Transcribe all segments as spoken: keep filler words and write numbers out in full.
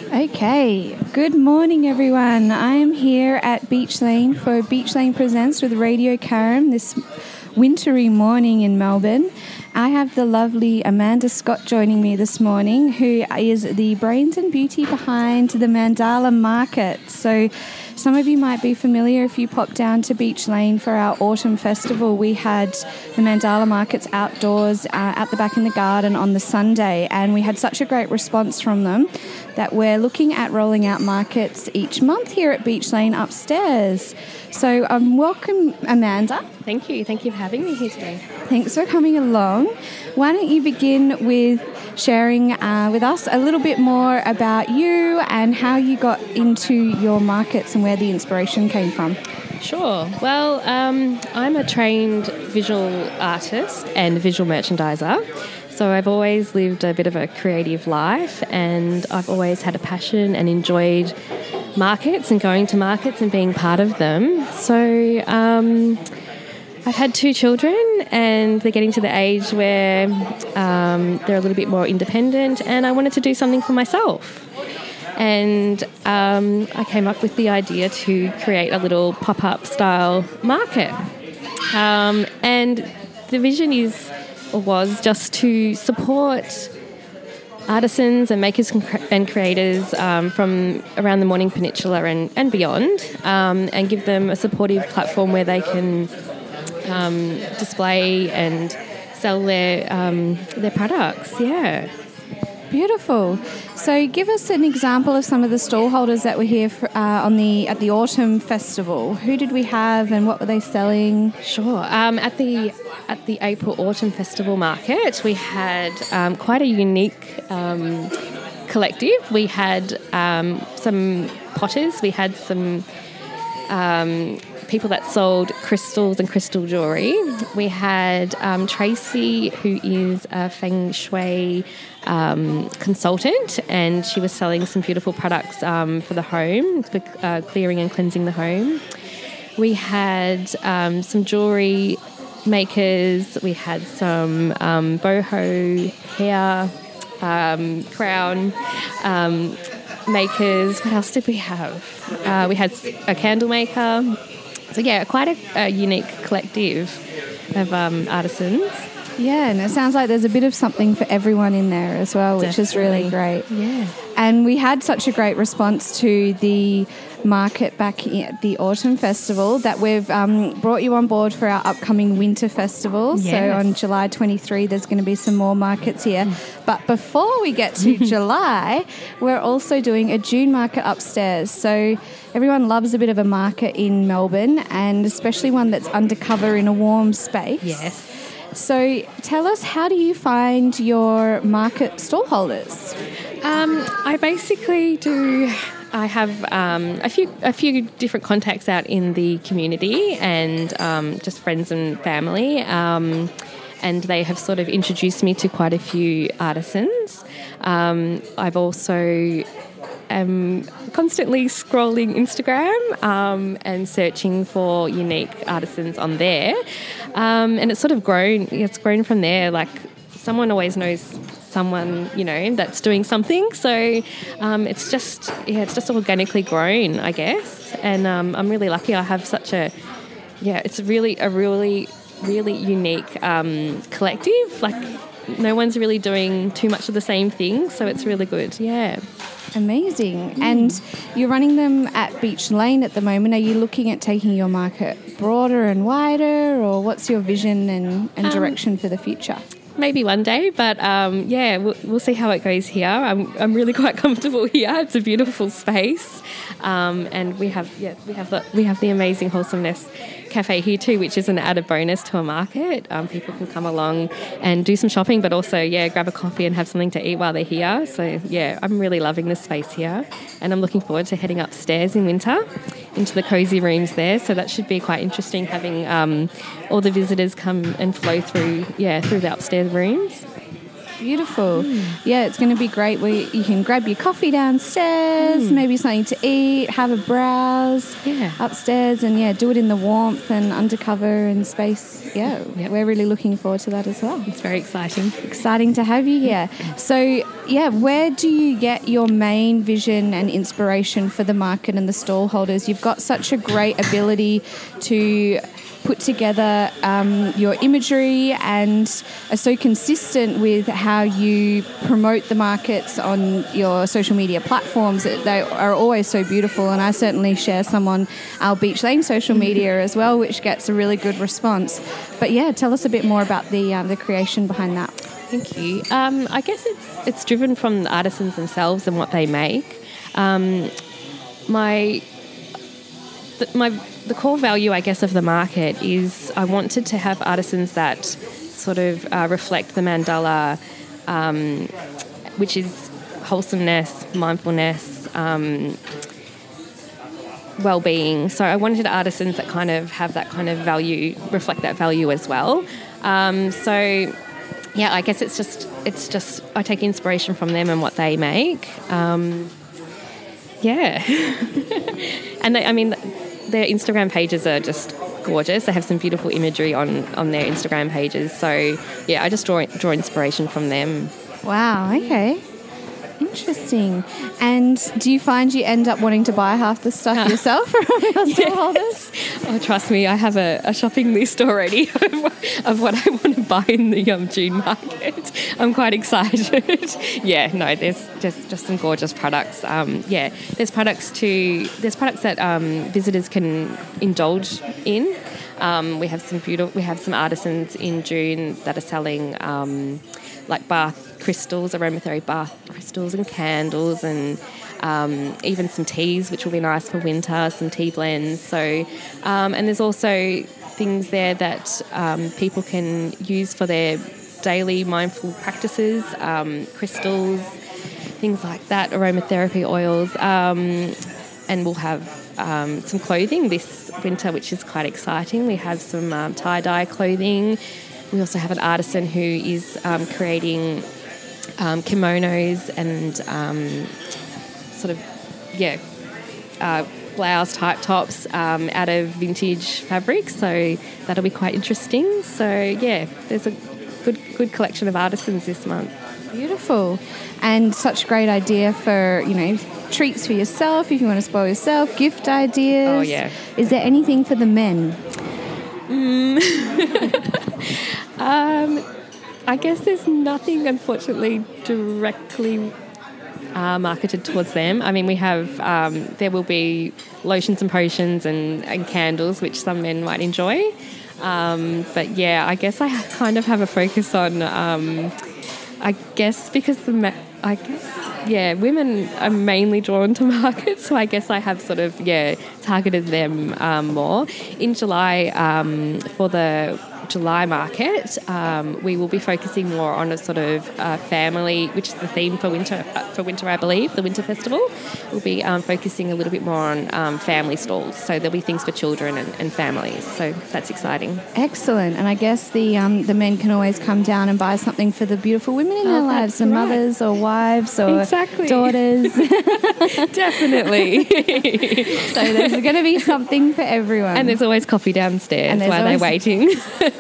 Okay, good morning everyone. I am here at Beach Lane for Beach Lane Presents with Radio Karam this wintry morning in Melbourne. I have the lovely Amanda Scott joining me this morning, who is the brains and beauty behind the Mandala Market. So some of you might be familiar if you pop down to Beach Lane for our autumn festival. We had the Mandala Markets outdoors uh, at the back in the garden on the Sunday, and we had such a great response from them that we're looking at rolling out markets each month here at Beach Lane upstairs. So um, welcome, Amanda. Thank you. Thank you for having me here today. Thanks for coming along. Why don't you begin with sharing uh, with us a little bit more about you and how you got into your markets and where the inspiration came from? Sure. Well, um, I'm a trained visual artist and visual merchandiser. So I've always lived a bit of a creative life, and I've always had a passion and enjoyed markets and going to markets and being part of them. So um, I've had two children, and they're getting to the age where um, they're a little bit more independent, and I wanted to do something for myself. And um, I came up with the idea to create a little pop-up style market. Um, and the vision is, or was, just to support artisans and makers and creators um, from around the Morning Peninsula and, and beyond, um, and give them a supportive platform where they can um, display and sell their um, their products. Yeah. Beautiful. So give us an example of some of the stall holders that were here for, uh, on the at the Autumn Festival. Who did we have and what were they selling? Sure. Um, at the at the April Autumn Festival Market, we had um, quite a unique um, collective. We had um, some potters. We had some um, people that sold crystals and crystal jewellery. We had um, Tracy, who is a feng shui um, consultant, and she was selling some beautiful products um, for the home, for uh, clearing and cleansing the home. We had um, some jewellery makers. We had some um, boho hair, um, crown um, makers. What else did we have? Uh, we had a candle maker. So yeah, quite a, a unique collective of um, artisans. Yeah, and it sounds like there's a bit of something for everyone in there as well, which Definitely. is really great. Yeah. And we had such a great response to the market back at the Autumn Festival that we've um, brought you on board for our upcoming Winter Festival. Yes. So on July twenty-third, there's going to be some more markets here. But before we get to July, we're also doing a June market upstairs. So everyone loves a bit of a market in Melbourne, and especially one that's undercover in a warm space. Yes. So tell us, how do you find your market stall holders? Um, I basically do. I have um, a few a few different contacts out in the community, and um, just friends and family, um, and they have sort of introduced me to quite a few artisans. Um, I've also am constantly scrolling Instagram um, and searching for unique artisans on there, um, and it's sort of grown. It's grown from there. Like, someone always knows someone, you know, that's doing something. So um, it's just, yeah, it's just organically grown, I guess. And um, I'm really lucky. I have such a, yeah, it's really a really, really unique um, collective. Like, no one's really doing too much of the same thing. So it's really good. Yeah. Amazing. Mm. And you're running them at Beach Lane at the moment. Are you looking at taking your market broader and wider, or what's your vision and, and direction um, for the future? Maybe one day, but um, yeah, we'll, we'll see how it goes here. I'm I'm really quite comfortable here. It's a beautiful space, um, and we have yeah we have the we have the amazing Wholesomeness Cafe here too, which is an added bonus to a market. Um, people can come along and do some shopping, but also yeah grab a coffee and have something to eat while they're here. So yeah, I'm really loving the space here, and I'm looking forward to heading upstairs in winter into the cosy rooms there. So that should be quite interesting, having um, all the visitors come and flow through yeah through the upstairs rooms. Beautiful. Mm. Yeah, it's going to be great where you can grab your coffee downstairs, mm. maybe something to eat, have a browse yeah. upstairs, and yeah, do it in the warmth and undercover and space. Yeah, yep. We're really looking forward to that as well. It's very exciting. Exciting to have you here. So yeah, where do you get your main vision and inspiration for the market and the stall holders? You've got such a great ability to put together um, your imagery and are so consistent with how you promote the markets on your social media platforms. They are always so beautiful, and I certainly share some on our Beach Lane social media as well, which gets a really good response. But yeah, tell us a bit more about the uh, the creation behind that. Thank you. Um, I guess it's it's driven from the artisans themselves and what they make. Um, my th- my the core value, I guess, of the market is I wanted to have artisans that sort of uh, reflect the mandala, um, which is wholesomeness, mindfulness, um, well-being. So I wanted artisans that kind of have that kind of value, reflect that value as well. Um, so yeah, I guess it's just it's just I take inspiration from them and what they make. Um, yeah, and they, I mean. Their Instagram pages are just gorgeous. They have some beautiful imagery on, on their Instagram pages. So, yeah, I just draw draw inspiration from them. Wow, okay. Interesting. And do you find you end up wanting to buy half the stuff uh, yourself from your yes. stall holders? Oh, trust me, I have a, a shopping list already of, of what I want to buy in the um, June market. I'm quite excited. yeah, no, there's just, just some gorgeous products. Um, yeah, there's products to there's products that um, visitors can indulge in. Um, we have some beautiful. We have some artisans in June that are selling um, like bath crystals, aromatherapy bath crystals, and candles, and um, even some teas, which will be nice for winter. Some tea blends. So, um, and there's also things there that um, people can use for their daily mindful practices. Um, crystals, things like that, aromatherapy oils, um, and we'll have. Um, some clothing this winter, which is quite exciting. We have some um, tie-dye clothing. We also have an artisan who is um, creating um, kimonos and um, sort of, yeah, uh, blouse type tops um, out of vintage fabric. So that'll be quite interesting. So, yeah, there's a good good collection of artisans this month. Beautiful. And such a great idea for, you know, treats for yourself, if you want to spoil yourself, gift ideas. Oh, yeah. Is there anything for the men? Mm. um, I guess there's nothing, unfortunately, directly uh, marketed towards them. I mean, we have, um, there will be lotions and potions and, and candles, which some men might enjoy. Um, but, yeah, I guess I kind of have a focus on, um, I guess because the, ma- I guess... Yeah, women are mainly drawn to markets, so I guess I have sort of, yeah, targeted them um, more. In July, um, for the July market, um, we will be focusing more on a sort of uh, family, which is the theme for winter, uh, for winter, I believe, the Winter Festival. We'll be um, focusing a little bit more on um, family stalls, so there'll be things for children and, and families, so that's exciting. Excellent, and I guess the um, the men can always come down and buy something for the beautiful women in oh, their lives, the right. mothers or wives or exactly. daughters. Definitely. So there's going to be something for everyone. And there's always coffee downstairs while they're waiting.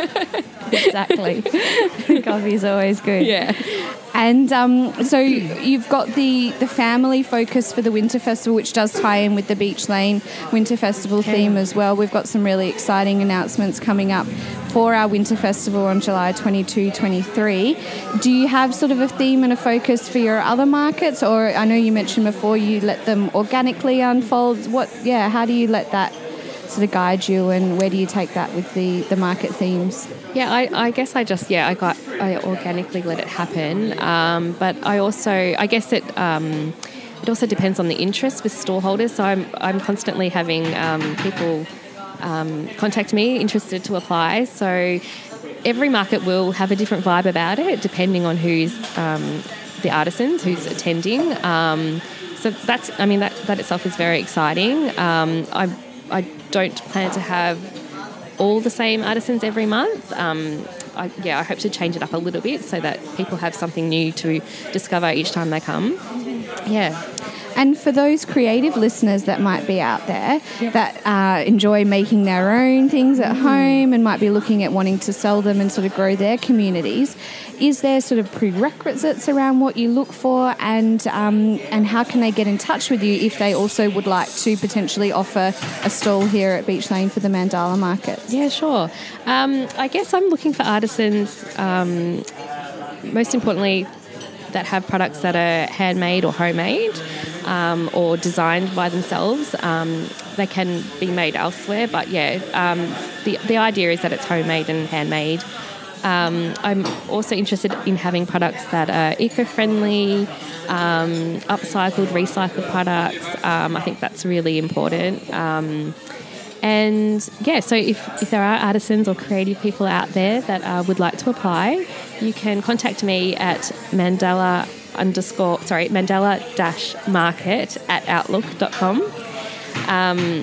Exactly. Coffee is always good. Yeah. And um, so you've got the, the family focus for the Winter Festival, which does tie in with the Beach Lane Winter Festival okay. theme as well. We've got some really exciting announcements coming up for our Winter Festival on July twenty-second, twenty-third. Do you have sort of a theme and a focus for your other markets? Or I know you mentioned before you let them organically unfold. What? Yeah, how do you let that sort of guide you, and where do you take that with the, the market themes? Yeah, I, I guess I just, yeah, I got, I organically let it happen. Um, but I also, I guess it, um, it also depends on the interest with stall holders. So I'm, I'm constantly having um, people um, contact me interested to apply. So every market will have a different vibe about it, depending on who's um, the artisans, who's attending. Um, so that's, I mean, that, that itself is very exciting. Um, I, I don't plan to have all the same artisans every month. Um, I, yeah, I hope to change it up a little bit so that people have something new to discover each time they come. Yeah. And for those creative listeners that might be out there yep. that uh, enjoy making their own things at mm. home and might be looking at wanting to sell them and sort of grow their communities, is there sort of prerequisites around what you look for, and um, and how can they get in touch with you if they also would like to potentially offer a stall here at Beach Lane for the Mandala Market? Yeah, sure. Um, I guess I'm looking for artisans, um, most importantly, that have products that are handmade or homemade um, or designed by themselves. Um, they can be made elsewhere, but yeah, um, the, the idea is that it's homemade and handmade. Um, I'm also interested in having products that are eco-friendly, um, upcycled, recycled products. Um, I think that's really important. Um, And yeah, so if, if there are artisans or creative people out there that uh, would like to apply, you can contact me at Mandala underscore sorry Mandala dash market at outlook dot com. Um,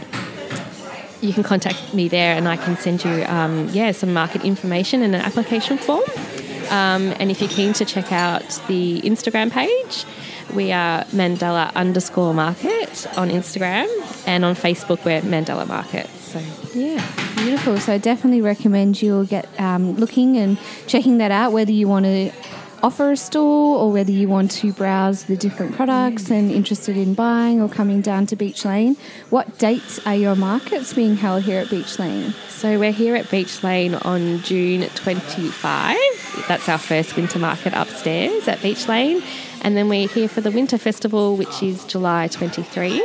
you can contact me there, and I can send you um, yeah some market information and an application form. Um, and if you're keen to check out the Instagram page, we are Mandala underscore market on Instagram, and on Facebook we're Mandala Market. So yeah, beautiful. So I definitely recommend you'll get um, looking and checking that out, whether you want to offer a stall or whether you want to browse the different products and interested in buying or coming down to Beach Lane. What dates are your markets being held here at Beach Lane? So we're here at Beach Lane on June twenty-fifth. That's our first winter market upstairs at Beach Lane. And then we're here for the Winter Festival, which is July twenty-third.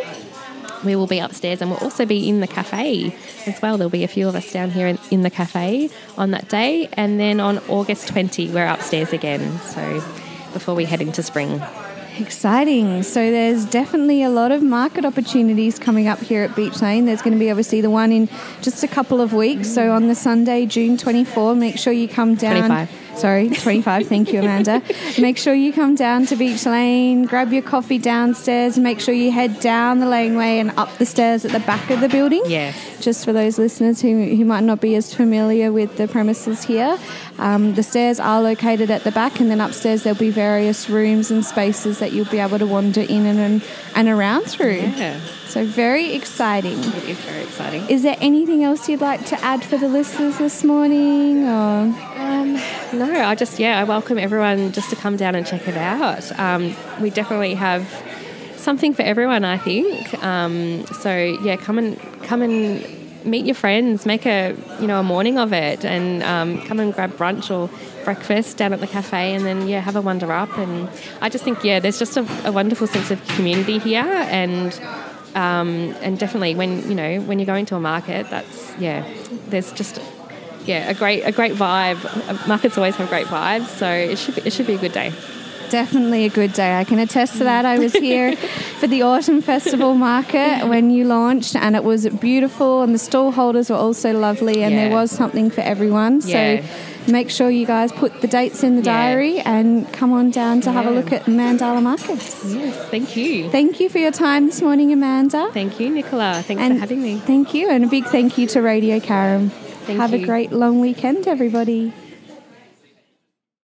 We will be upstairs, and we'll also be in the cafe as well. There'll be a few of us down here in, in the cafe on that day. And then on August twentieth, we're upstairs again. So before we head into spring. Exciting. So there's definitely a lot of market opportunities coming up here at Beach Lane. There's going to be obviously the one in just a couple of weeks. So on the Sunday, June twenty-fourth, make sure you come down. twenty-five. Sorry, twenty-five. Thank you, Amanda. Make sure you come down to Beach Lane, grab your coffee downstairs, and make sure you head down the laneway and up the stairs at the back of the building. Yes. Just for those listeners who, who might not be as familiar with the premises here, um, the stairs are located at the back, and then upstairs there'll be various rooms and spaces that you'll be able to wander in and and, and around through. Yeah. So very exciting. It is very exciting. Is there anything else you'd like to add for the listeners this morning? Or um, no, I just yeah, I welcome everyone just to come down and check it out. Um, we definitely have something for everyone, I think. Um, so yeah, come and come and meet your friends, make a you know a morning of it, and um, come and grab brunch or breakfast down at the cafe, and then yeah, have a wander up. And I just think yeah, there's just a, a wonderful sense of community here, and. Um, and definitely when you know when you're going to a market, that's yeah there's just yeah a great a great vibe. Markets always have great vibes, so it should be, it should be a good day. Definitely a good day. I can attest to that. I was here for the Autumn Festival Market when you launched, and it was beautiful, and the stall holders were also lovely, and yeah. there was something for everyone. Yeah. So make sure you guys put the dates in the yeah. diary and come on down to yeah. have a look at Mandala Markets. Yes, thank you. Thank you for your time this morning, Amanda. Thank you, Nicola. Thanks and for having me. Thank you, and a big thank you to Radio Karam. Thank have you. a great long weekend, everybody.